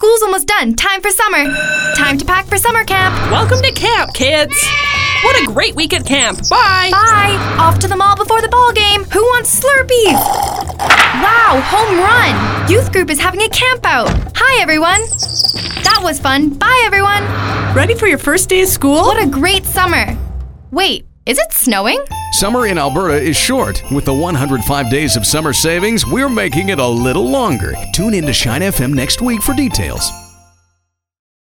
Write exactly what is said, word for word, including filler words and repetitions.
School's almost done. Time for summer. Time to pack for summer camp. Welcome to camp, kids. What a great week at camp. Bye. Bye. Off to the mall before the ball game. Who wants Slurpees? Wow, home run. Youth group is having a camp out. Hi, everyone. That was fun. Bye, everyone. Ready for your first day of school? What a great summer. Wait, is it snowing? Summer in Alberta is short. With the one hundred five days of summer savings, we're making it a little longer. Tune in to Shine F M next week for details.